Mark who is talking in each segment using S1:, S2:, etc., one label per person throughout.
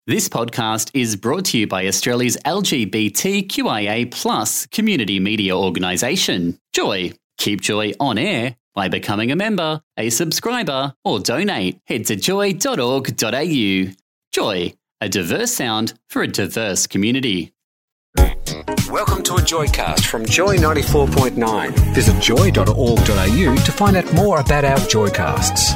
S1: This podcast is brought to you by Australia's LGBTQIA+ community media organisation, Joy. Keep Joy on air by becoming a member, a subscriber, or donate. Head to joy.org.au. Joy, a diverse sound for a diverse community.
S2: Welcome to a Joycast from Joy 94.9. Visit joy.org.au to find out more about our Joycasts.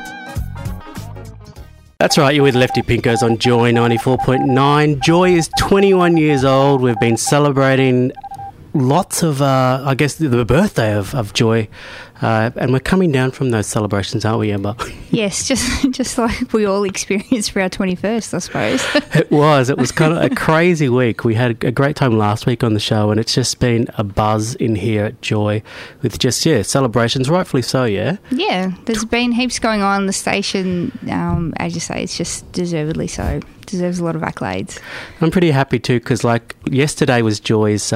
S3: That's right, you're with Lefty Pinkos on Joy 94.9. Joy is 21 years old. We've been celebrating lots of, the birthday of Joy. And we're coming down from those celebrations, aren't we, Emma?
S4: Yes, just like we all experienced for our 21st, I suppose.
S3: It was kind of a crazy week. We had a great time last week on the show, and it's just been a buzz in here at Joy with just, celebrations, rightfully so, yeah?
S4: Yeah, there's been heaps going on. The station, as you say, it's just deservedly so. Deserves a lot of accolades.
S3: I'm pretty happy too, because yesterday was Joy's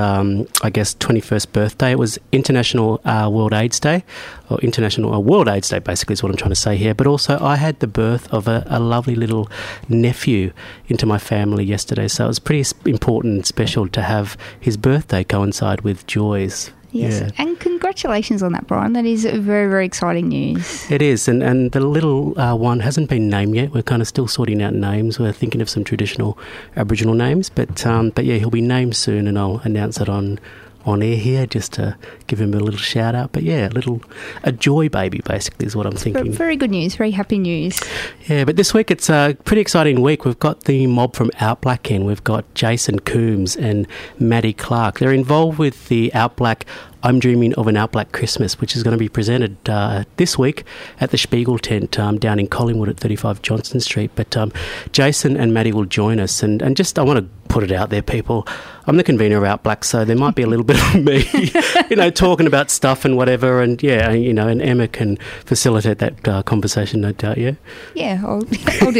S3: 21st birthday. It was International World AIDS Day, or International World AIDS Day basically is what I'm trying to say here. But also I had the birth of a lovely little nephew into my family yesterday, so it was pretty important and special to have his birthday coincide with Joy's.
S4: Yes, yeah. And congratulations on that, Brian. That is very, very exciting news.
S3: It is, and the little one hasn't been named yet. We're kind of still sorting out names. We're thinking of some traditional Aboriginal names, but yeah, he'll be named soon, and I'll announce it on air here just to give him a little shout out. But yeah, a joy baby basically is what I'm thinking.
S4: Very good news, very happy news.
S3: Yeah, but this week it's a pretty exciting week. We've got the mob from Outblack in. We've got Jason Coombs and Maddie Clark. They're involved with the Outblack I'm Dreaming of an Outblack Christmas, which is going to be presented this week at the Spiegel tent down in Collingwood at 35 Johnston Street. But Jason and Maddie will join us. And just, I want to put it out there, people. I'm the convener of Outblack, so there might be a little bit of me, talking about stuff and whatever. And yeah, and Emma can facilitate that conversation, no doubt, yeah?
S4: Yeah, I'll do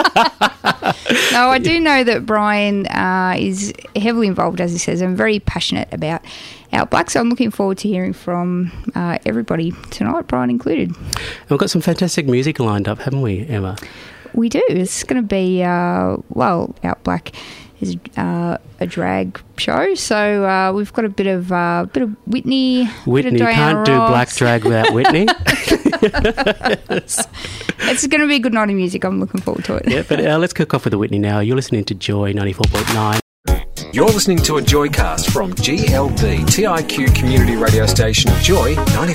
S4: that. No, I do know that Brian is heavily involved, as he says, and very passionate about Outblack, so I'm looking forward to hearing from everybody tonight, Brian included.
S3: And we've got some fantastic music lined up, haven't we, Emma?
S4: We do. It's going to be, Outblack is a drag show, so we've got a bit of Whitney.
S3: Whitney, you can't do black drag without Whitney.
S4: It's going to be a good night of music. I'm looking forward to it.
S3: Yeah, but let's kick off with the Whitney now. You're listening to Joy 94.9.
S2: You're listening to a Joycast from GLD TIQ community radio station Joy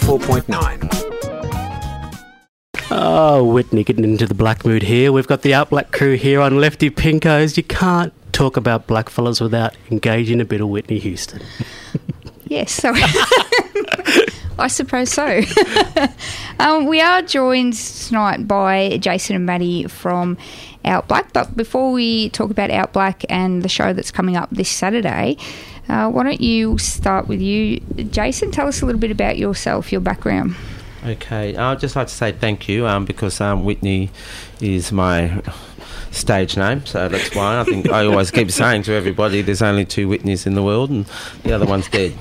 S2: 94.9.
S3: Oh, Whitney, getting into the black mood here. We've got the Outblack crew here on Lefty Pinkos. You can't talk about blackfellas without engaging a bit of Whitney Houston.
S4: Yes, so I suppose so. We are joined tonight by Jason and Maddie from Outblack, but before we talk about Outblack and the show that's coming up this Saturday, why don't you start with you, Jason? Tell us a little bit about yourself, your background.
S5: Okay, I'd just like to say thank you because Whitney is my stage name, so that's why I think I always keep saying to everybody there's only two Whitneys in the world and the other one's dead.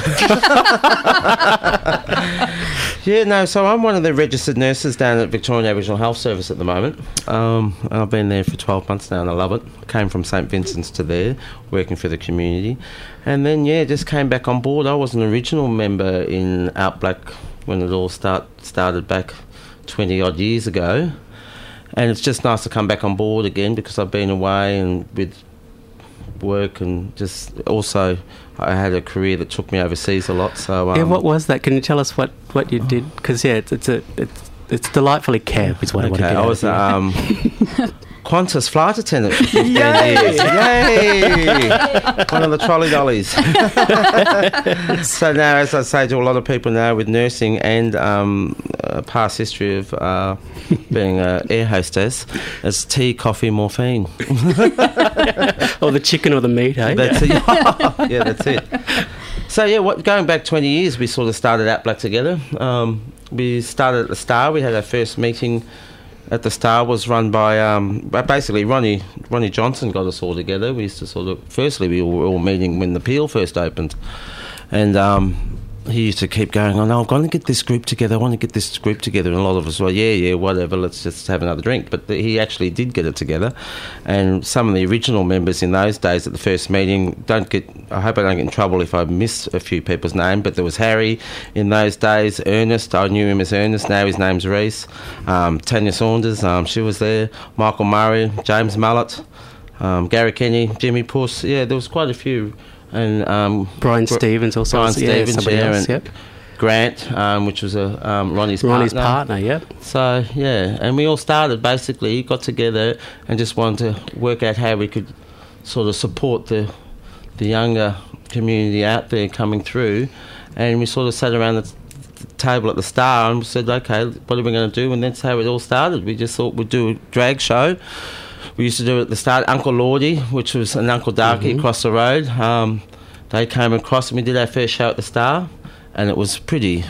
S5: So I'm one of the registered nurses down at Victorian Aboriginal Health Service at the moment. I've been there for 12 months now and I love it. Came from St Vincent's to there, working for the community, and then just came back on board. I was an original member in Outblack when it all started back 20 odd years ago. And it's just nice to come back on board again because I've been away and with work and just also I had a career that took me overseas a lot. So
S3: what was that? Can you tell us what you did? Because it's delightfully camp is what I want to get.
S5: I was Qantas flight attendant for 15 years. Yay! One of the trolley dollies. So now, as I say to a lot of people now with nursing and a past history of being an air hostess, it's tea, coffee, morphine.
S3: Or the chicken or the meat, eh?
S5: That's it. Yeah, that's it. So, going back 20 years, we sort of started Outblack together. We started at the Star. We had our first meeting at the Star, was run by basically Ronnie Johnson got us all together. We used to firstly we were all meeting when the Peel first opened, and he used to keep going on, I'm going to get this group together, I want to get this group together. And a lot of us were, yeah, whatever, let's just have another drink. But he actually did get it together. And some of the original members in those days at the first meeting, I hope I don't get in trouble if I miss a few people's name, but there was Harry in those days, Ernest, I knew him as Ernest, now his name's Reese, Tanya Saunders, she was there, Michael Murray, James Mullett, Gary Kenny, Jimmy Puss, yeah, there was quite a few. And
S3: Brian Stevens also.
S5: Brian Stevens,
S3: else,
S5: and Grant, which was Ronnie's
S3: partner, yep.
S5: So, yeah, and we all started, basically, got together and just wanted to work out how we could sort of support the younger community out there coming through. And we sort of sat around the table at the start and we said, okay, what are we going to do? And that's how it all started. We just thought we'd do a drag show. We used to do it at the start, Uncle Lordy, which was an Uncle Darky across the road. They came across and we did our first show at the Star, and it was pretty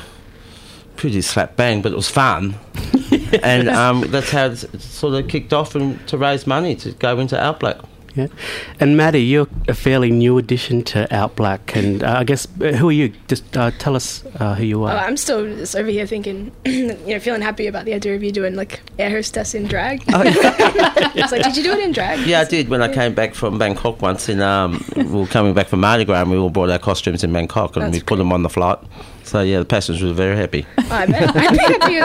S5: slap bang, but it was fun. And that's how it sort of kicked off, and to raise money to go into Outblack.
S3: Yeah. And Maddie, you're a fairly new addition to Outblack, and I guess, who are you? Just tell us who you are.
S6: I'm still just over here thinking, feeling happy about the idea of you doing like air hostess in drag.
S5: Oh, yeah.
S6: It's like, did you do it in drag?
S5: Yeah, I did. When I came back from Bangkok once, we were coming back from Mardi Gras, and we all brought our costumes in Bangkok, and we put them on the flight. So yeah, the passengers were very happy.
S6: I bet. I'd be happy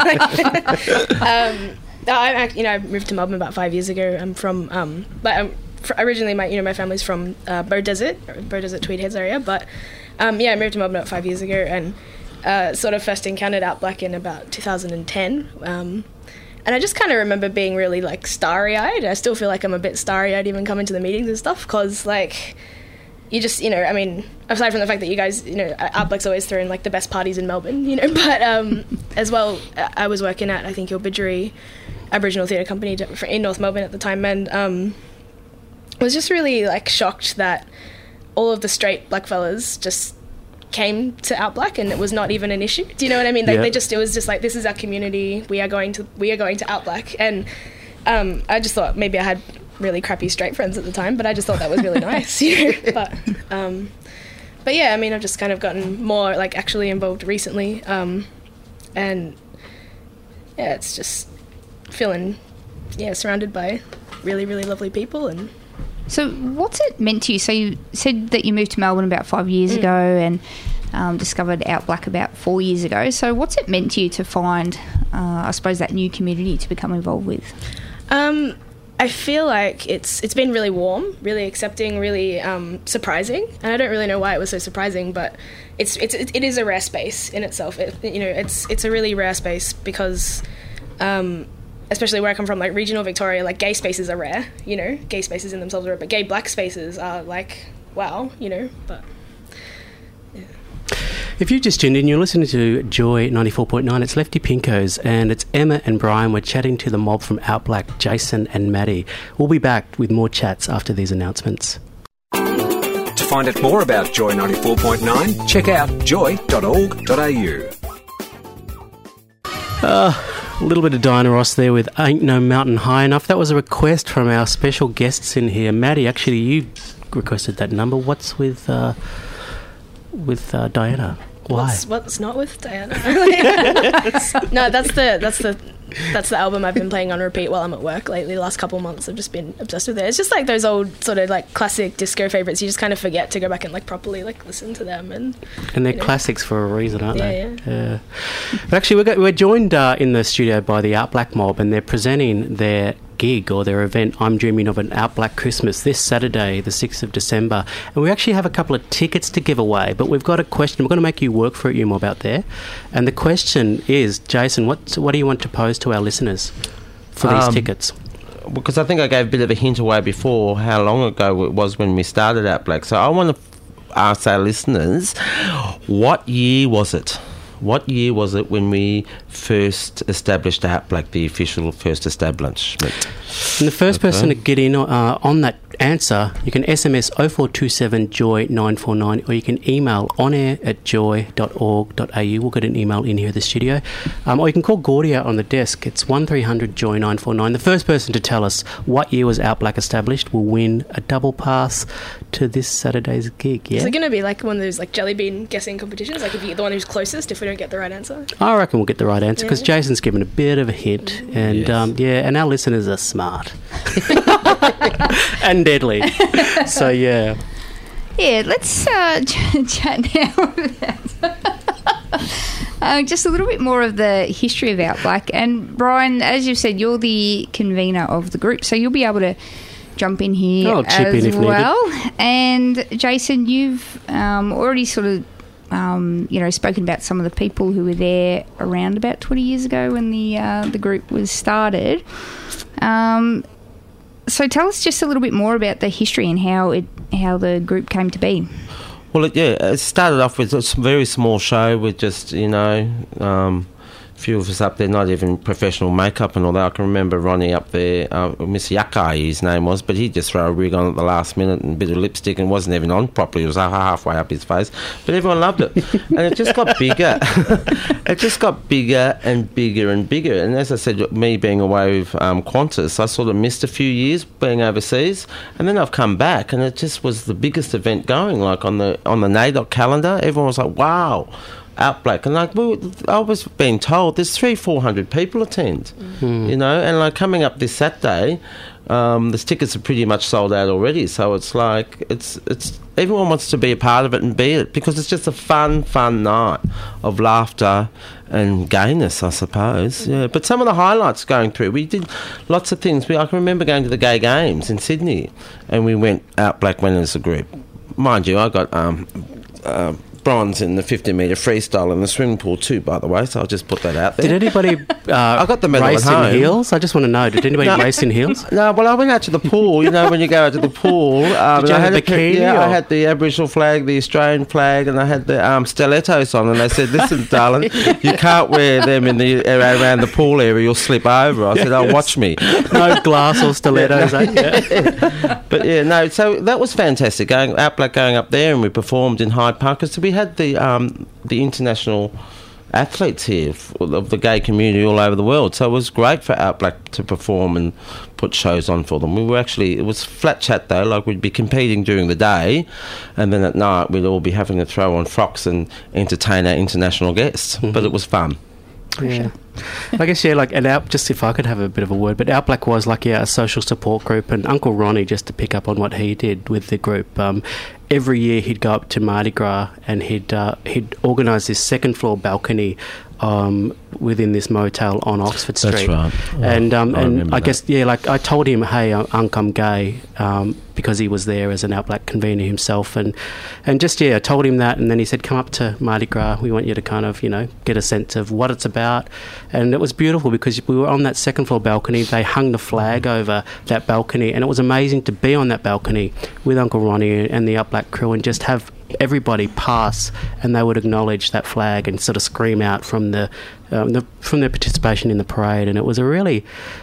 S6: with that. I moved to Melbourne about 5 years ago. I'm from, originally my family's from Bow Desert Tweed Heads area, but I moved to Melbourne about 5 years ago, and sort of first encountered Outblack in about 2010. And I just kind of remember being really like starry-eyed. I still feel like I'm a bit starry-eyed even coming to the meetings and stuff, because like, you just, aside from the fact that you guys, Outblack's always throwing like the best parties in Melbourne, but as well, I was working at, I think, Ilbidgery Aboriginal Theatre Company in North Melbourne at the time, and was just really like shocked that all of the straight black fellas just came to Outblack and it was not even an issue. Do you know what I mean? Like it was just like, this is our community. We are going to Outblack, and I just thought maybe I had really crappy straight friends at the time, but I just thought that was really nice, But yeah, I've just kind of gotten more like actually involved recently, and yeah, it's just feeling surrounded by really, really lovely people. And
S4: so what's it meant to you? So you said that you moved to Melbourne about 5 years ago and discovered Outblack about 4 years ago. So what's it meant to you to find, I suppose, that new community to become involved with?
S6: I feel like it's been really warm, really accepting, really surprising, and I don't really know why it was so surprising, but it is a rare space in itself. It's a really rare space because, especially where I come from, like regional Victoria, like gay spaces are rare. Gay spaces in themselves are rare, but gay black spaces are like wow. But.
S3: If you just tuned in, you're listening to Joy 94.9. It's Lefty Pinkos, and it's Emma and Brian. We're chatting to the mob from Outblack, Jason and Maddie. We'll be back with more chats after these announcements.
S2: To find out more about Joy 94.9, check out joy.org.au.
S3: A little bit of Diana Ross there with Ain't No Mountain High Enough. That was a request from our special guests in here. Maddie, actually, you requested that number. What's with Diana? Why?
S6: What's not with Diana? No, that's the album I've been playing on repeat while I'm at work lately. The last couple of months I've just been obsessed with it. It's just like those old sort of like classic disco favourites. You just kind of forget to go back and like properly like listen to them, and
S3: they're classics for a reason, aren't they?
S6: Yeah.
S3: But actually, we're joined in the studio by the Outblack mob, and they're presenting their gig or their event, I'm Dreaming of an Outblack Christmas, this Saturday, the 6th of December. And we actually have a couple of tickets to give away, but we've got a question. We're going to make you work for it, you mob out there. And the question is, Jason, what do you want to pose to our listeners for these tickets?
S5: Because I think I gave a bit of a hint away before how long ago it was when we started Outblack. So I want to ask our listeners, what year was it? What year was it when we first established Outblack, the official first establishment?
S3: And the first person to get in on that answer, you can SMS 0427 Joy 949, or you can email onair@joy.org.au. We'll get an email in here at the studio. Or you can call Gordy out on the desk. It's 1300 Joy 949. The first person to tell us what year was Out Black established will win a double pass to this Saturday's gig. Yeah?
S6: Is it going to be like one of those like jelly bean guessing competitions? Like if you're the one who's closest, if we don't get the right answer?
S3: I reckon we'll get the right answer because Jason's given a bit of a hint. And and our listeners are smart. And deadly. So, yeah.
S4: Yeah, let's chat now about just a little bit more of the history of Out Black. And, Brian, as you've said, you're the convener of the group, so you'll be able to jump in here as well. And, Jason, you've already sort of spoken about some of the people who were there around about 20 years ago when the group was started. So tell us just a little bit more about the history and how the group came to be.
S5: Well, it started off with a very small show with just, a few of us up there, not even professional makeup and all that. I can remember Ronnie up there, Miss Yakai, his name was, but he'd just throw a wig on at the last minute and a bit of lipstick and wasn't even on properly. It was halfway up his face. But everyone loved it. And it just got bigger. It just got bigger and bigger and bigger. And as I said, me being away with Qantas, I sort of missed a few years being overseas. And then I've come back and it just was the biggest event going, like on the NAIDOC calendar. Everyone was like, wow. Out Black, and I was being told there's 300-400 people attend, and like coming up this Saturday, the tickets are pretty much sold out already. So it's like it's everyone wants to be a part of it and be it because it's just a fun night of laughter and gayness, I suppose. Yeah, but some of the highlights going through, we did lots of things. I can remember going to the Gay Games in Sydney, and we went Out Black went as a group. Mind you, I got bronze in the 50-metre freestyle in the swimming pool too, by the way, so I'll just put that out there.
S3: Did anybody
S5: I got the medal
S3: race
S5: at home.
S3: in heels? I just want to know, did anybody race in heels?
S5: No, well, I went out to the pool, when you go out to the pool.
S3: Did you have a bikini?
S5: I had the Aboriginal flag, the Australian flag, and I had the stilettos on, and they said, listen, darling, you can't wear them in around the pool area, you'll slip over. I said, oh, watch me.
S3: No glass or stilettos,
S5: But so that was fantastic, Out Black going up there, and we performed in Hyde Park. So we had the international athletes here of the gay community all over the world, so it was great for Out Black to perform and put shows on for them. It was flat chat though, like we'd be competing during the day, and then at night we'd all be having to throw on frocks and entertain our international guests. But it was fun.
S3: Yeah. I guess, just if I could have a bit of a word, but Out Black was a social support group, and Uncle Ronnie, just to pick up on what he did with the group, every year he'd go up to Mardi Gras and he'd organise this second floor balcony within this motel on Oxford Street.
S5: That's right.
S3: And I guess, I told him, hey, Unc, I'm gay, because he was there as an Out Black convener himself, and I told him that, and then he said, come up to Mardi Gras, we want you to kind of, get a sense of what it's about. And it was beautiful because we were on that second floor balcony. They hung the flag over that balcony, and it was amazing to be on that balcony with Uncle Ronnie and the Out Black crew and just have everybody pass, and they would acknowledge that flag and sort of scream out from their participation in the parade. And it was a really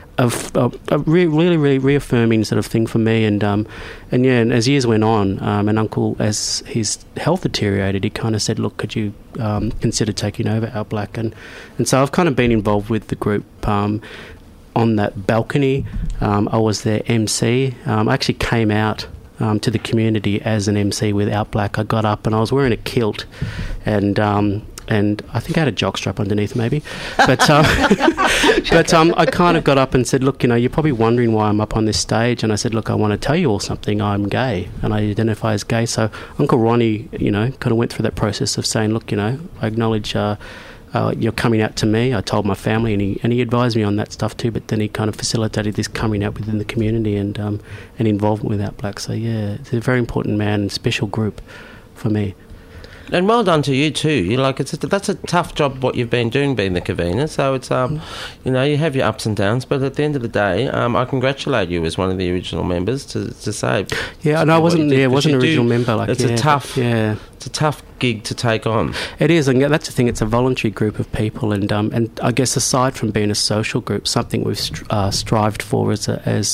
S3: reaffirming sort of thing for me. And as years went on, and Uncle, as his health deteriorated, he kind of said, look, could you consider taking over Out Black? And so I've kind of been involved with the group on that balcony. I was their MC. I actually came out to the community as an MC with Out Black. I got up and I was wearing a kilt, and I think I had a jockstrap underneath maybe. But I kind of got up and said, look, you're probably wondering why I'm up on this stage. And I said, look, I want to tell you all something. I'm gay and I identify as gay. So Uncle Ronnie, kind of went through that process of saying, look, I acknowledge you're coming out to me. I told my family, and he advised me on that stuff too. But then he kind of facilitated this coming out within the community and involvement with Out Black. So it's a very important man and special group for me.
S5: And well done to you too. That's a tough job what you've been doing, being the convener. So it's you have your ups and downs, but at the end of the day, I congratulate you as one of the original members to say.
S3: Yeah, and I wasn't an original member.
S5: It's a tough gig to take on.
S3: It is, and that's the thing. It's a voluntary group of people, and I guess aside from being a social group, something we've strived for as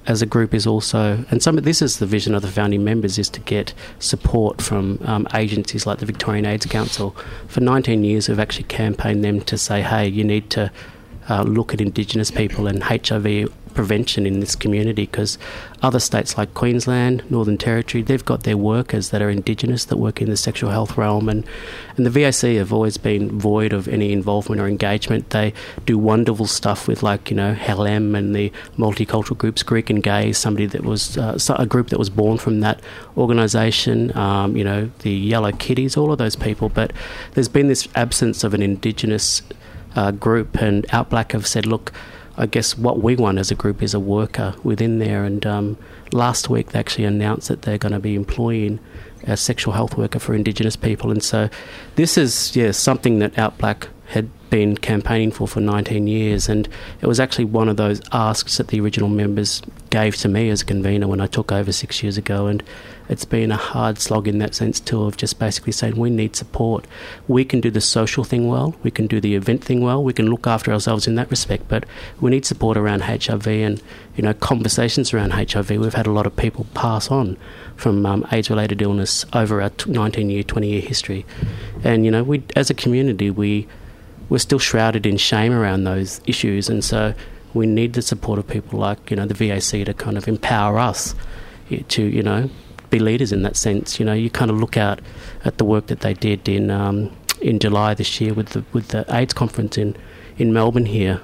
S3: as a group is also, and this is the vision of the founding members, is to get support from agencies like the Victorian AIDS Council. For 19 years we've actually campaigned them to say, hey, you need to look at Indigenous people and HIV prevention in this community, because other states like Queensland, Northern Territory, they've got their workers that are Indigenous that work in the sexual health realm, and the VAC have always been void of any involvement or engagement. They do wonderful stuff with, like, HELM and the multicultural groups. Greek and Gay is somebody that was a group that was born from that organisation, the Yellow Kitties, all of those people, but there's been this absence of an Indigenous group, and Outblack have said, look, I guess what we want as a group is a worker within there, and last week they actually announced that they're going to be employing a sexual health worker for Indigenous people, and so this is something that Outblack had been campaigning for 19 years, and it was actually one of those asks that the original members gave to me as a convener when I took over 6 years ago, and it's been a hard slog in that sense too, of just basically saying we need support. We can do the social thing well, we can do the event thing well, we can look after ourselves in that respect, but we need support around HIV and conversations around HIV. We've had a lot of people pass on from AIDS-related illness over our 19-year, 20-year history, and we as a community we're still shrouded in shame around those issues, and so we need the support of people like the VAC to kind of empower us to be leaders in that sense. You kind of look out at the work that they did in July this year with the AIDS conference in Melbourne here.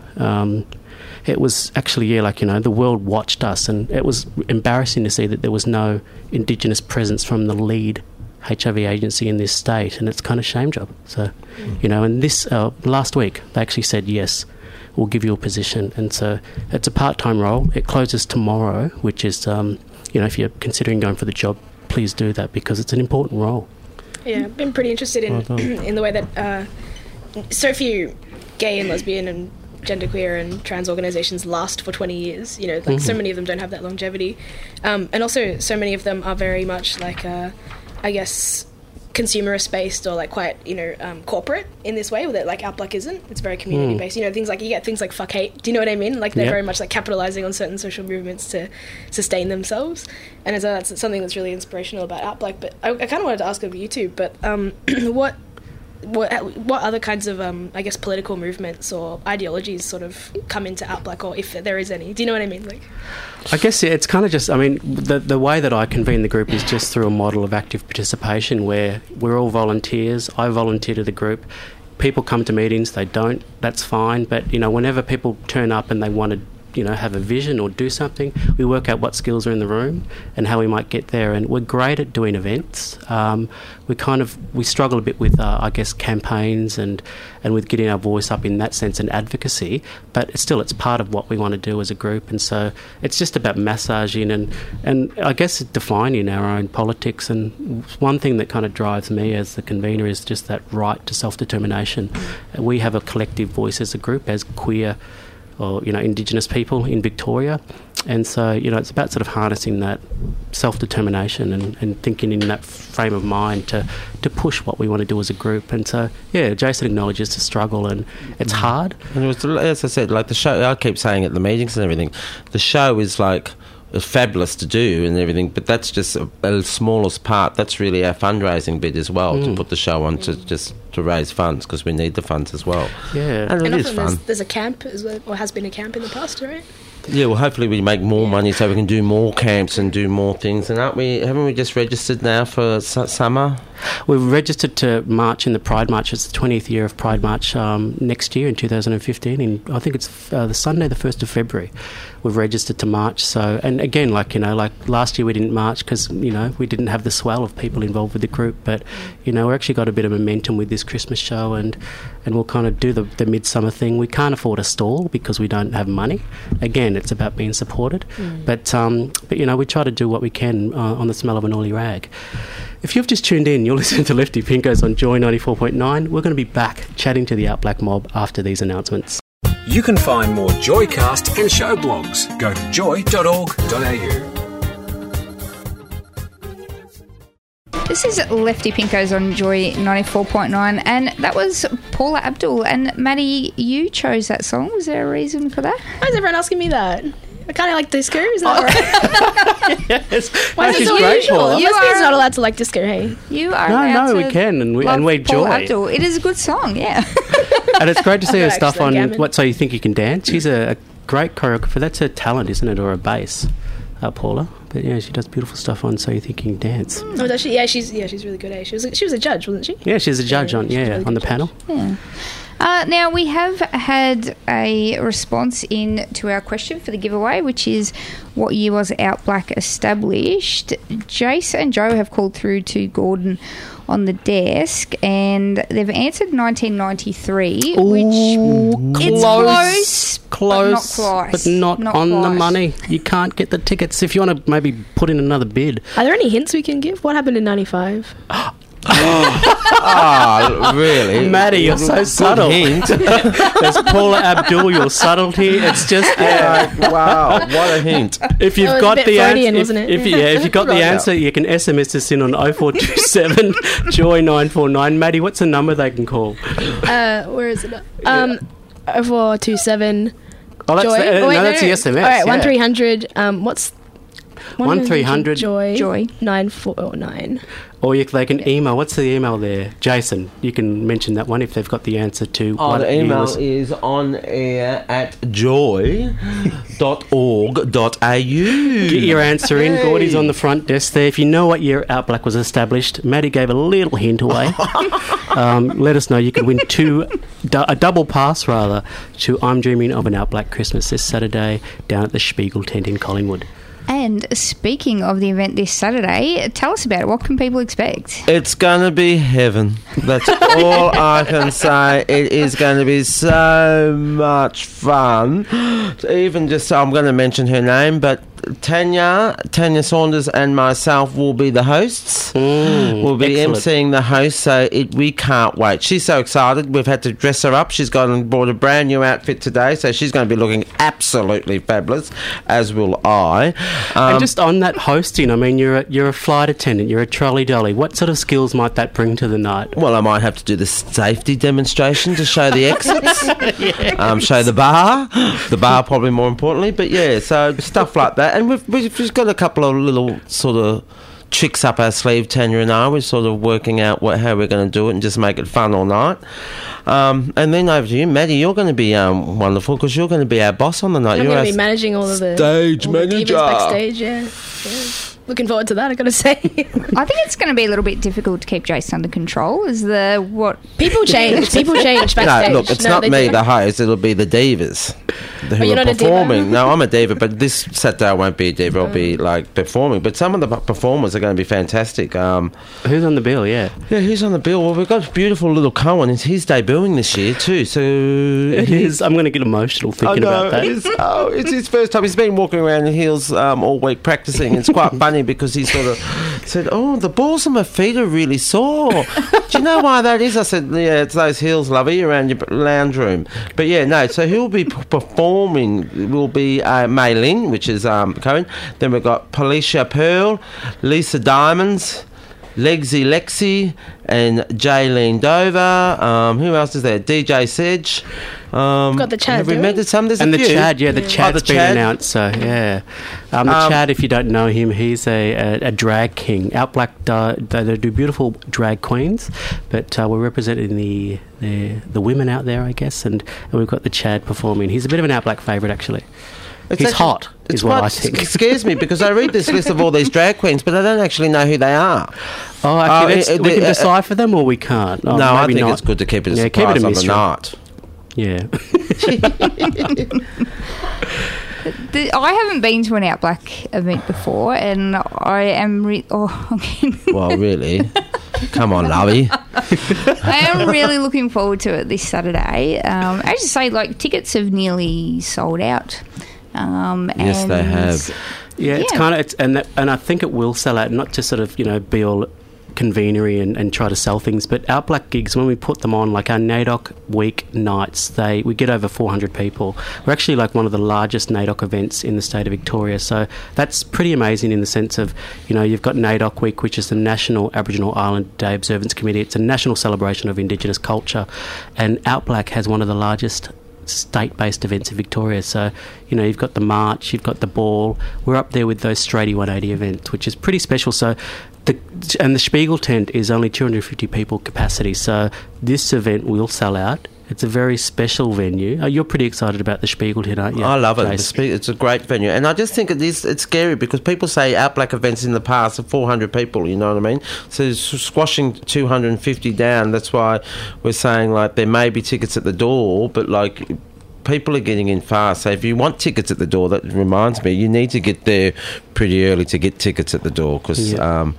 S3: It was actually the world watched us, and it was embarrassing to see that there was no Indigenous presence from the lead HIV agency in this state, and it's kind of shame job. So, and this last week they actually said, yes, we'll give you a position, and so it's a part-time role. It closes tomorrow, which is, if you're considering going for the job, please do that, because it's an important role.
S6: Yeah, I've been pretty interested in the way that so few gay and lesbian and genderqueer and trans organisations last for 20 years. So many of them don't have that longevity, and also so many of them are very much like I guess consumerist based, or like quite corporate in this way that like Outblack isn't. It's very community based. Things like you get things like fuck hate. Do you know what I mean? Like they're very much like capitalising on certain social movements to sustain themselves, and so that's something that's really inspirational about Outblack. But I kind of wanted to ask of you too. But what other kinds of I guess political movements or ideologies sort of come into Outblack, or if there is any? Do you know what I mean? Like,
S3: I guess it's kind of just, the way that I convene the group is just through a model of active participation where we're all volunteers. I volunteer to the group. People come to meetings, they don't, that's fine, but whenever people turn up and they want to have a vision or do something, we work out what skills are in the room and how we might get there, and we're great at doing events. We struggle a bit with I guess campaigns and with getting our voice up in that sense and advocacy, but it's part of what we want to do as a group, and so it's just about massaging and I guess defining our own politics. And one thing that kind of drives me as the convener is just that right to self-determination. We have a collective voice as a group, as queer or Indigenous people in Victoria, and so it's about sort of harnessing that self-determination and thinking in that frame of mind to push what we want to do as a group. And so Jason acknowledges the struggle, and it's hard. And
S5: it was, as I said, like the show, I keep saying at the meetings and everything, the show is like fabulous to do and everything, but that's just a smallest part. That's really our fundraising bit as well, to put the show on to raise funds, because we need the funds as well.
S3: Yeah,
S6: and it is fun. There's a camp as well, or has been a camp in the past, right?
S5: Yeah, well, hopefully we make more money so we can do more camps and do more things. And haven't we just registered now for summer?
S3: We've registered to march in the Pride March. It's the 20th year of Pride March next year in 2015. I think it's the Sunday, the 1st of February. We've registered to march. So, and again, like last year we didn't march because we didn't have the swell of people involved with the group. But we've actually got a bit of momentum with this Christmas show, and we'll kind of do the midsummer thing. We can't afford a stall because we don't have money. Again, it's about being supported. But we try to do what we can on the smell of an oily rag. If you've just tuned in, you're listening to Lefty Pinkos on Joy 94.9. We're going to be back chatting to the Outblack mob after these announcements.
S2: You can find more Joycast and show blogs. Go to joy.org.au.
S4: This is Lefty Pinkos on Joy 94.9, and that was Paula Abdul. And Maddie, you chose that song. Was there a reason for that?
S6: Why is everyone asking me that? I kind of like disco. Is that right?
S3: Yes.
S6: Why
S3: No,
S6: is it
S3: she's
S6: so
S3: great,
S6: unusual?
S3: Paula.
S6: Lesbians not allowed to like disco, hey?
S4: You are
S3: No,
S4: allowed
S3: we
S4: to
S3: can, and
S4: love
S3: we
S4: Paula
S3: joy.
S4: Abdul. It is a good song, yeah.
S3: And it's great to see her
S6: Good
S3: stuff
S6: accent,
S3: on
S6: Gammon.
S3: What So You Think You Can Dance. She's a great choreographer. That's her talent, isn't it, or a bass, Paula? But yeah, she does beautiful stuff on So You Think You Can Dance.
S6: Oh, does she? Yeah, she's really good. Eh? She was a judge, wasn't she?
S3: Yeah, she's a judge on
S6: she's a really
S3: on the
S6: good
S3: panel.
S4: Yeah. Now, we have had a response in to our question for the giveaway, which is what year was Out Black established? Jace and Joe have called through to Gordon on the desk, and they've answered 1993, which it's close,
S3: but not on the money. You can't get the tickets. If you want to maybe put in another bid.
S6: Are there any hints we can give? What happened in '95?
S5: Oh, really?
S3: Maddie, you're so
S5: Good
S3: subtle.
S5: hint.
S3: There's Paula Abdul, your subtlety. It's just
S5: Wow, what a hint.
S3: if
S6: That
S3: you've
S6: was a
S3: got
S6: bit
S3: the
S6: Freudian,
S3: answer,
S6: wasn't it?
S3: if you've got the
S5: Right
S3: answer, you can SMS us in on 0427 Joy 949. Maddie, what's the number they can call?
S6: Where is it? 0427
S3: Oh, that's
S6: Joy.
S3: that's the SMS.
S6: All right,
S3: yeah.
S6: 1300. What's
S3: 1300
S6: Joy 949.
S3: Or they can email. What's the email there? Jason, you can mention that one if they've got the answer to
S5: Oh,
S3: what
S5: the
S3: you
S5: email
S3: listen-
S5: is on air at joy.org.au.
S3: Get your answer in. Gordy's on the front desk there. If you know what year Out Black was established, Maddie gave a little hint away. Let us know. You could win a double pass, rather, to I'm Dreaming of an Out Black Christmas this Saturday down at the Spiegel tent in Collingwood.
S4: And speaking of the event this Saturday, tell us about it. What can people expect?
S5: It's going to be heaven. That's all I can say. It is going to be so much fun. Even just, I'm going to mention her name, but Tanya Saunders and myself will be the hosts. We'll be
S3: excellent.
S5: emceeing the host, so we can't wait. She's so excited. We've had to dress her up. She's gone and bought a brand new outfit today, so she's going to be looking absolutely fabulous, as will I.
S3: And just on that hosting, I mean, you're a flight attendant, you're a trolley dolly. What sort of skills might that bring to the night?
S5: Well, I might have to do the safety demonstration to show the exits, show the bar probably more importantly, but yeah, so stuff like that. And we've just got a couple of little sort of tricks up our sleeve, Tanya and I. We're sort of working out how we're going to do it and just make it fun all night. And then over to you, Maddie. You're going to be wonderful because you're going to be our boss on the night.
S6: I'm
S5: You're
S6: going to
S5: our
S6: be managing all of the
S5: stage
S6: all the divas
S5: manager.
S6: backstage. Yeah. Looking forward to that, I got to say.
S4: I think it's going to be a little bit difficult to keep Jason under control.
S6: People change. People change backstage.
S5: No, look, it's not
S6: they
S5: me,
S6: do.
S5: the host. It'll be the divas who
S6: you're
S5: are
S6: not a diva?
S5: performing. No, I'm a diva, but this Saturday I won't be a diva. I'll be like performing. But some of the performers are going to be fantastic.
S3: Who's on the bill? Yeah,
S5: Who's on the bill? Well, we've got beautiful little Cohen. He's debuting this year too. So
S3: it is. I'm going to get emotional thinking about that.
S5: It's his first time. He's been walking around in heels all week practicing. It's quite funny because he sort of said, "Oh, the balls on my feet are really sore." Do you know why that is? I said, "Yeah, it's those heels, lovey, around your lounge room." But yeah, no. So he'll be performing. Will be Mei Lin, which is Cohen. Then we've got Policia Pearl, Lisa Diamonds, Lexi, and Jaylene Dover. Who else is there? DJ Sedge.
S6: Got the Chad,
S5: Have we
S6: don't
S5: met
S6: we?
S5: some? There's
S3: And
S5: a
S3: the
S5: few.
S3: Chad, the Chad's been
S5: Chad.
S3: announced, so yeah. The Chad, if you don't know him, he's a drag king. Out Black, they do beautiful drag queens, but we're representing the women out there, I guess, and we've got the Chad performing. He's a bit of an Out Black favourite, actually.
S5: It's
S3: He's
S5: actually-
S3: hot,
S5: it's
S3: is what
S5: quite-
S3: I think.
S5: It scares me because I read this list of all these drag queens, but I don't actually know who they are.
S3: Oh, actually, we can
S5: the-
S3: decipher them or we can't. Oh,
S5: No, I
S3: maybe
S5: think
S3: not.
S5: it's good to keep it a
S3: Yeah, keep it
S5: surprise
S3: a
S5: on the
S3: mystery.
S5: night.
S3: Yeah.
S4: I haven't been to an Out Black event before, and I am.
S5: Well, really? Come on, lovey.
S4: I am really looking forward to it this Saturday. As you say, tickets have nearly sold out.
S5: Yes, they have.
S3: Yeah, it's
S4: Yeah.
S3: kind of, and I think it will sell out, not to sort of, be all convenery and try to sell things, but Out Black gigs, when we put them on, like our NAIDOC week nights, we get over 400 people. We're actually like one of the largest NAIDOC events in the state of Victoria, so that's pretty amazing in the sense of, you've got NAIDOC week, which is the National Aboriginal Island Day Observance Committee. It's a national celebration of Indigenous culture, and Out Black has one of the largest state-based events in Victoria. So, you've got the march, you've got the ball. We're up there with those Straighty 180 events, which is pretty special. So, the Spiegel tent is only 250 people capacity. So, this event will sell out. It's a very special venue. You're pretty excited about the Spiegel tent, aren't you?
S5: I love it.
S3: Jace?
S5: It's a great venue. And I just think it's scary because people say Outback events in the past are 400 people, you know what I mean? So squashing 250 down, that's why we're saying, like, there may be tickets at the door, but, like, people are getting in fast. So if you want tickets at the door, that reminds me, you need to get there pretty early to get tickets at the door because,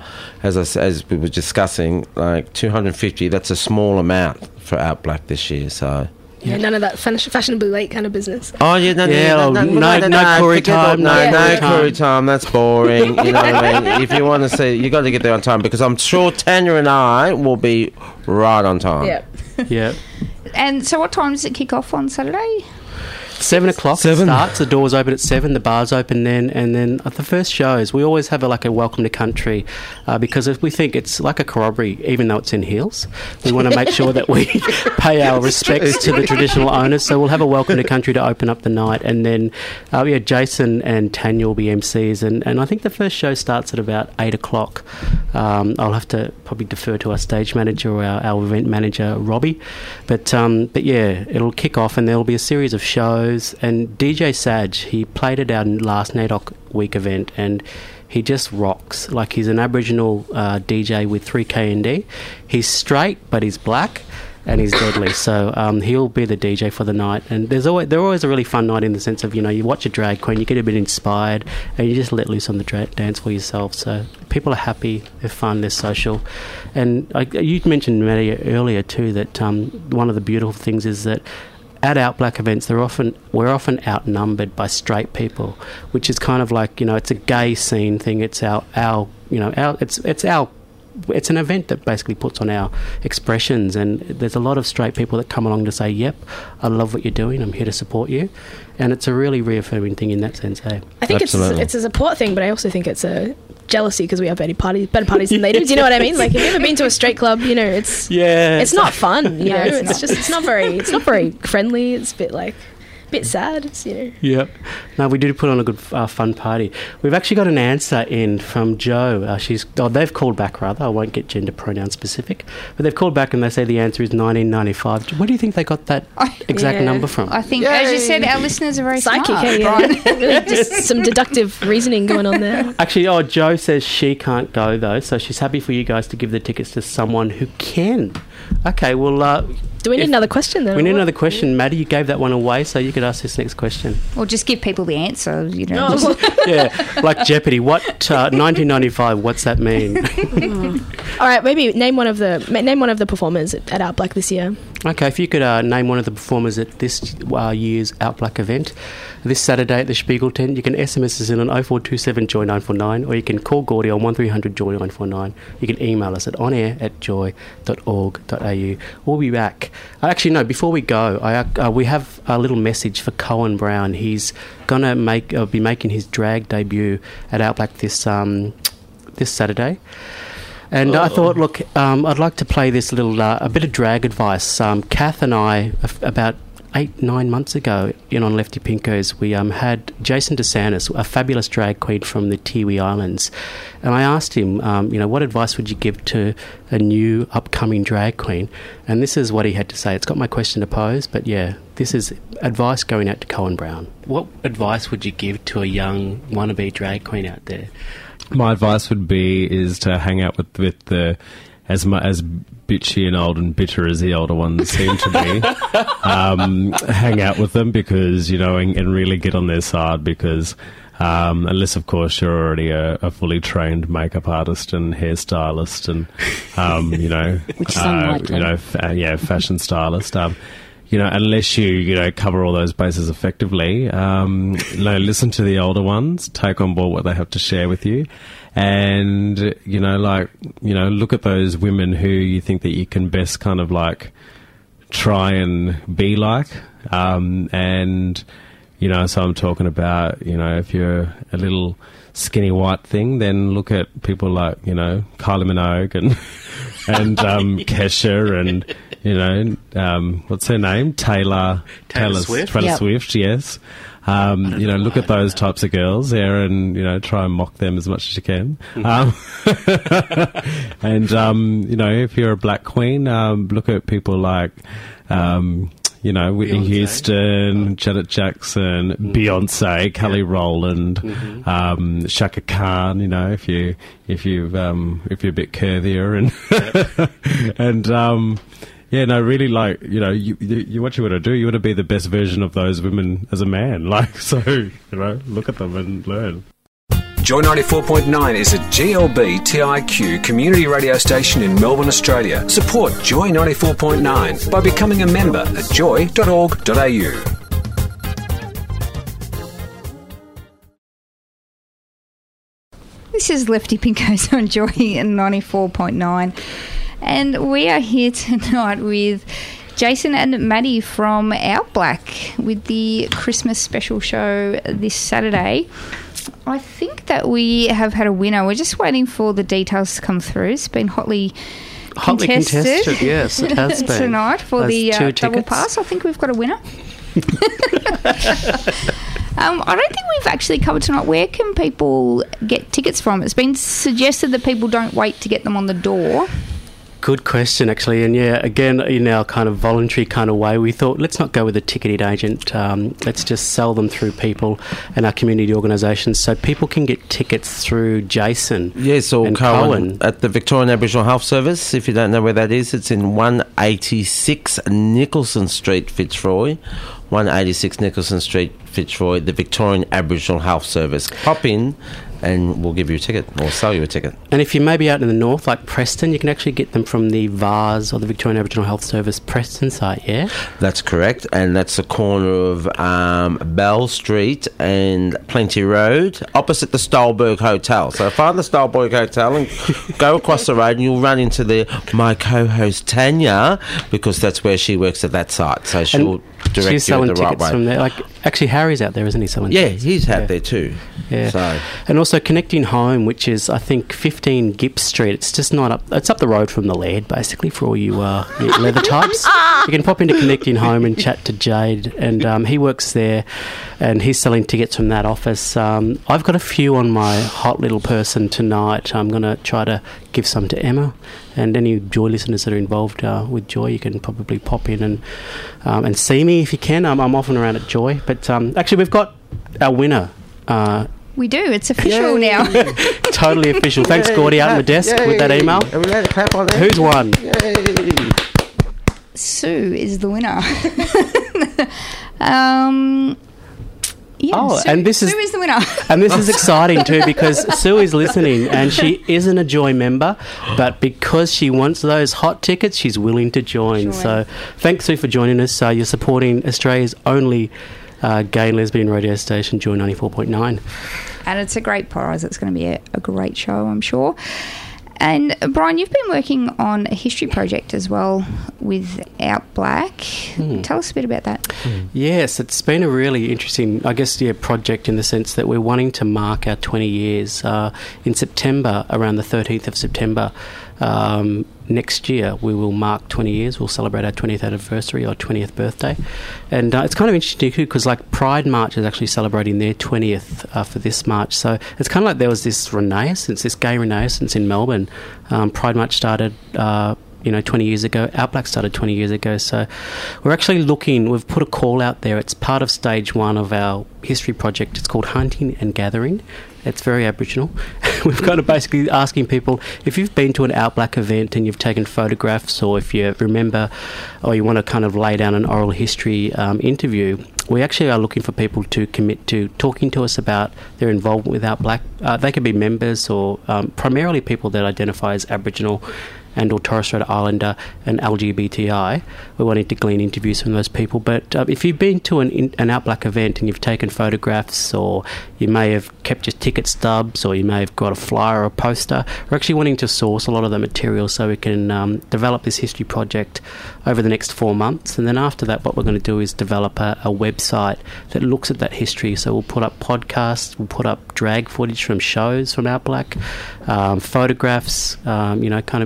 S5: as we were discussing, like 250, that's a small amount for Outback this year. So
S6: yeah, none of that fashionably late kind of business.
S5: Oh yeah, no
S3: curry time,
S5: no curry time. That's boring. You know what I mean? If you want to see, you got to get there on time because I'm sure Tanya and I will be right on time.
S6: Yeah.
S3: Yeah.
S4: And so what time does it kick off on Saturday?
S3: 7 o'clock it starts. The doors open at 7. The bars open then, and then at the first shows we always have a welcome to country because if we think it's like a corroboree, even though it's in heels, we want to make sure that we pay our respects to the traditional owners. So we'll have a welcome to country to open up the night, and then Jason and Tanya will be MCs, and I think the first show starts at about 8 o'clock. I'll have to probably defer to our stage manager or our event manager Robbie, but yeah, it'll kick off and there'll be a series of shows. And DJ Saj, he played at our last NAIDOC week event and he just rocks. Like, he's an Aboriginal DJ with 3KND. He's straight, but he's black and he's deadly. So he'll be the DJ for the night. And they're always a really fun night in the sense of, you watch a drag queen, you get a bit inspired and you just let loose on the dance for yourself. So people are happy, they're fun, they're social. And you mentioned, Maddie, earlier too, that one of the beautiful things is that at Outback events, we're often outnumbered by straight people, which is kind of like, it's a gay scene thing. It's it's an event that basically puts on our expressions, and there's a lot of straight people that come along to say, "Yep, I love what you're doing. I'm here to support you," and it's a really reaffirming thing in that sense. Hey,
S6: I think it's a support thing, but I also think it's a jealousy because we have better parties than they do. Do you know what I mean? Like, if you've ever been to a straight club, it's not fun. It's not very friendly. It's a bit sad.
S3: Yep. No, we do put on a good fun party. We've actually got an answer in from Jo. They've called back rather. I won't get gender pronoun specific, but they've called back and they say the answer is 1995. Where do you think they got that exact number from?
S4: I think, as you said, our listeners are very
S6: psychic.
S4: Smart.
S6: Right? Really, just some deductive reasoning going on there.
S3: Actually, Jo says she can't go though, so she's happy for you guys to give the tickets to someone who can. Okay, well.
S6: Do we need another question then?
S3: We need another question. Maddie, you gave that one away, so you could ask this next question.
S4: Or just give people the answer,
S3: Yeah, like Jeopardy. What 1995? What's that mean?
S6: All right, maybe name one of the performers at Outback this year.
S3: Okay, if you could name one of the performers at this year's Outback event, this Saturday at the Spiegel tent, you can SMS us in on 0427 Joy 949, or you can call Gordy on 1300 Joy 949. You can email us at onair@joy.org.au. We'll be back. Actually, no, before we go, we have a little message for Cohen Brown. He's going to be making his drag debut at Outback this Saturday. And I thought, look, I'd like to play this little, a bit of drag advice. Kath and I, about 8-9 months ago, on Lefty Pinko's, we had Jason DeSantis, a fabulous drag queen from the Tiwi Islands. And I asked him, what advice would you give to a new upcoming drag queen? And this is what he had to say. It's got my question to pose, but yeah, this is advice going out to Cohen Brown. What advice would you give to a young wannabe drag queen out there?
S7: My advice would be to hang out with the as bitchy and old and bitter as the older ones seem to be. Hang out with them because and really get on their side because unless of course you're already a fully trained makeup artist and hairstylist and
S8: which is unlikely.
S7: Fashion stylist. Unless you cover all those bases effectively, listen to the older ones, take on board what they have to share with you, and look at those women who you think that you can best kind of like try and be like, so I'm talking about if you're a little skinny white thing, then look at people like Kylie Minogue and Kesha and what's her name? Taylor
S3: Swift.
S7: Taylor
S8: Yep.
S7: Swift, yes. Look at those types of girls there and, try and mock them as much as you can. If you're a black queen, look at people like, Whitney Houston, Janet Jackson, Beyonce, Kelly Rowland, Shaka Khan. If you're a bit curvier really, like, you what you want to do, you want to be the best version of those women as a man. Like, so, look at them and learn.
S2: Joy 94.9 is a GLB TIQ community radio station in Melbourne, Australia. Support Joy 94.9 by becoming a member at joy.org.au.
S4: This is Lefty Pinkos on Joy 94.9. And we are here tonight with Jason and Maddie from Outblack with the Christmas special show this Saturday. I think that we have had a winner. We're just waiting for the details to come through. It's been hotly contested.
S3: Yes, it has been.
S4: Tonight for
S3: Those
S4: the
S3: two
S4: double
S3: tickets.
S4: pass. I think we've got a winner. I don't think we've actually covered tonight. Where can people get tickets from? It's been suggested that people don't wait to get them on the door.
S3: Good question, actually. And again, in our kind of voluntary kind of way, we thought, let's not go with a ticketed agent. Let's just sell them through people and our community organisations so people can get tickets through Jason.
S5: Yes, or
S3: and
S5: Cohen at the Victorian Aboriginal Health Service. If you don't know where that is, it's in 186 Nicholson Street, Fitzroy. 186 Nicholson Street, Fitzroy, the Victorian Aboriginal Health Service. Pop in and we'll give you a ticket or sell you a ticket.
S3: And if you may be out in the north, like Preston, you can actually get them from the VARS or the Victorian Aboriginal Health Service Preston site, yeah?
S5: That's correct, and that's the corner of Bell Street and Plenty Road, opposite the Stolberg Hotel. So find the Stolberg Hotel and go across the road and you'll run into my co-host Tanya, because that's where she works at that site. So she'll direct
S3: she's
S5: you
S3: selling
S5: in the right
S3: tickets
S5: way.
S3: from there. Like, actually, Harry's out there, isn't he, selling tickets?
S5: He's out there too.
S3: Yeah.
S5: So.
S3: And also Connecting Home, which is, I think, 15 Gibbs Street. It's just not up... It's up the road from the Laird, basically, for all you leather types. You can pop into Connecting Home and chat to Jade, and he works there, and he's selling tickets from that office. I've got a few on my hot little person tonight. I'm going to try to give some to Emma, and any Joy listeners that are involved with Joy, you can probably pop in and see me if you can. I'm often around at Joy. But actually, we've got our winner.
S4: We do. It's official now.
S3: Totally official. Thanks, Gordy, out on the desk with that email.
S5: Are we allowed to clap on that?
S3: Who's won?
S4: Sue is the winner.
S3: Oh,
S4: Sue,
S3: and this is
S4: Sue is the winner.
S3: And this is exciting too, because Sue is listening and she isn't a Joy member, but because she wants those hot tickets, she's willing to join. So thanks, Sue, for joining us. You're supporting Australia's only gay and lesbian radio station, Joy 94.9.
S4: And it's a great prize. It's going to be a great show, I'm sure. And Brian, you've been working on a history project as well with Outblack. Tell us a bit about that.
S3: Yes, it's been a really interesting, I guess, project in the sense that we're wanting to mark our 20 years in September, around the 13th of September. Next year we will mark 20 years. We'll celebrate our 20th anniversary or 20th birthday. And it's kind of interesting too, because like Pride March is actually celebrating their 20th for this March. So it's kind of like there was this renaissance, this gay renaissance in Melbourne. Pride March started 20 years ago. Outblack started 20 years ago. So we're actually we've put a call out there. It's part of stage 1 of our history project. It's called Hunting and Gathering. It's very Aboriginal. We've got to basically asking people, if you've been to an Outblack event and you've taken photographs, or if you remember, or you want to kind of lay down an oral history interview, we actually are looking for people to commit to talking to us about their involvement with Outblack. They could be members or primarily people that identify as Aboriginal and or Torres Strait Islander and LGBTI. We're wanting to glean interviews from those people. But if you've been to an Outblack event and you've taken photographs, or you may have kept your ticket stubs, or you may have got a flyer or a poster, we're actually wanting to source a lot of the material so we can develop this history project over the next 4 months. And then after that, what we're going to do is develop a website that looks at that history. So we'll put up podcasts, we'll put up drag footage from shows from Outblack, photographs, kind of images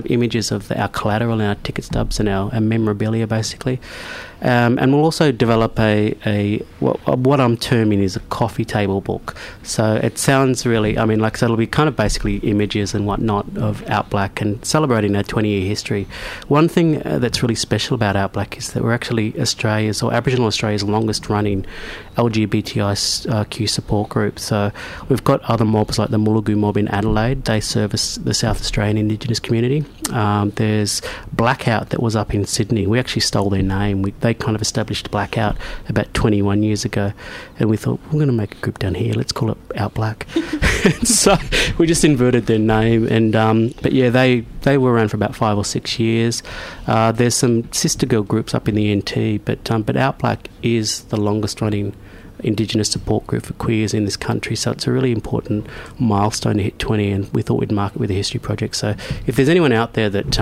S3: images of our collateral and our ticket stubs and our memorabilia, basically. And we'll also develop what I'm terming is a coffee table book. So it sounds really, I mean, like, so it'll be kind of basically images and whatnot of Outblack and celebrating our 20-year history. One thing that's really special about Outblack is that we're actually Aboriginal Australia's longest running LGBTIQ support group. So we've got other mobs like the Mullagu mob in Adelaide. They service the South Australian Indigenous community. There's Blackout that was up in Sydney. We actually stole their name. They kind of established Blackout about 21 years ago, and we thought, we're going to make a group down here, let's call it Outblack. So we just inverted their name, and but yeah, they were around for about 5 or 6 years. There's some sister girl groups up in the NT, but Outblack is the longest running Indigenous support group for queers in this country, so it's a really important milestone to hit 20, and we thought we'd mark it with a history project. So if there's anyone out there that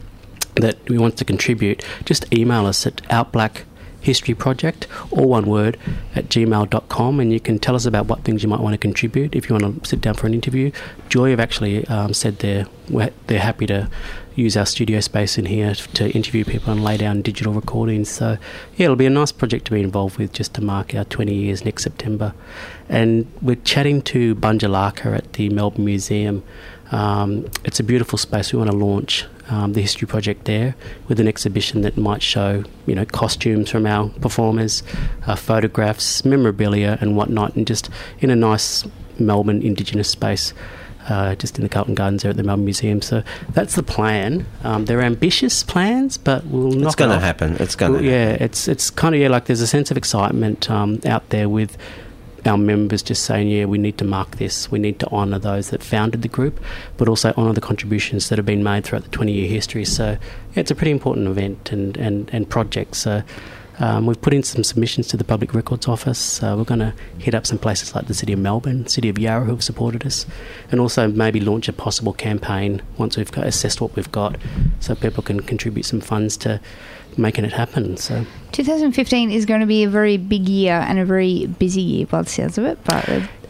S3: we want to contribute, just email us at outblackhistoryproject, all one word, at gmail.com, and you can tell us about what things you might want to contribute. If you want to sit down for an interview, Joy have actually said they're happy to use our studio space in here to interview people and lay down digital recordings. So yeah, it'll be a nice project to be involved with, just to mark our 20 years next September. And we're chatting to Bunjalaka at the Melbourne Museum. It's a beautiful space. We want to launch the history project there with an exhibition that might show, costumes from our performers, photographs, memorabilia and whatnot, and just in a nice Melbourne Indigenous space, just in the Carlton Gardens there at the Melbourne Museum. So that's the plan. They're ambitious plans, but we'll knock it off.
S5: It's going to happen. It's going to happen.
S3: Yeah, it's kind of, like there's a sense of excitement out there with our members just saying, we need to mark this. We need to honour those that founded the group, but also honour the contributions that have been made throughout the 20-year history. So it's a pretty important event and project. So we've put in some submissions to the Public Records Office. We're going to hit up some places like the City of Melbourne, City of Yarra, who have supported us, and also maybe launch a possible campaign once we've assessed what we've got, so people can contribute some funds to making it happen. So
S4: 2015 is going to be a very big year and a very busy year by the sounds of it, but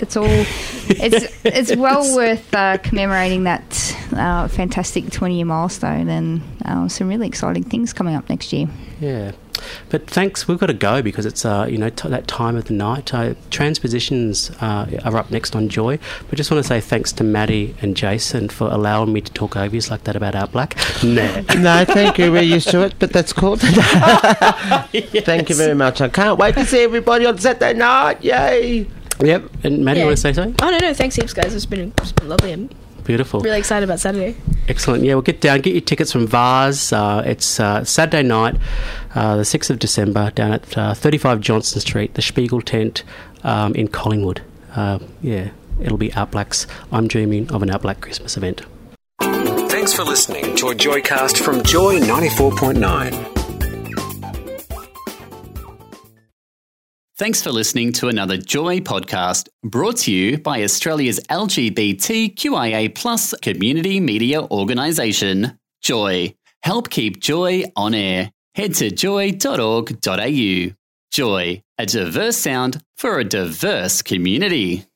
S4: it's well worth commemorating that fantastic 20-year milestone, and some really exciting things coming up next year.
S3: Yeah. But thanks, we've got to go because it's that time of the night. Transpositions are up next on Joy. But just want to say thanks to Maddie and Jason for allowing me to talk over you like that about Outblack.
S5: No, thank you. We're used to it, but that's cool. Yes. Thank you very much. I can't wait to see everybody on Saturday night. Yay! Yep.
S3: And Maddie, you want to say something?
S6: Oh, no. Thanks heaps, guys. It's been lovely.
S3: Beautiful.
S6: Really excited about Saturday.
S3: Excellent. Yeah, we'll get your tickets from Vars. It's Saturday night, the 6th of December, down at 35 Johnston Street, the Spiegel Tent in Collingwood. It'll be Outblack's I'm Dreaming of an Outblack Christmas event.
S2: Thanks for listening to a Joycast from Joy 94.9.
S1: Thanks for listening to another Joy podcast brought to you by Australia's LGBTQIA+ community media organisation, Joy. Help keep Joy on air. Head to joy.org.au. Joy, a diverse sound for a diverse community.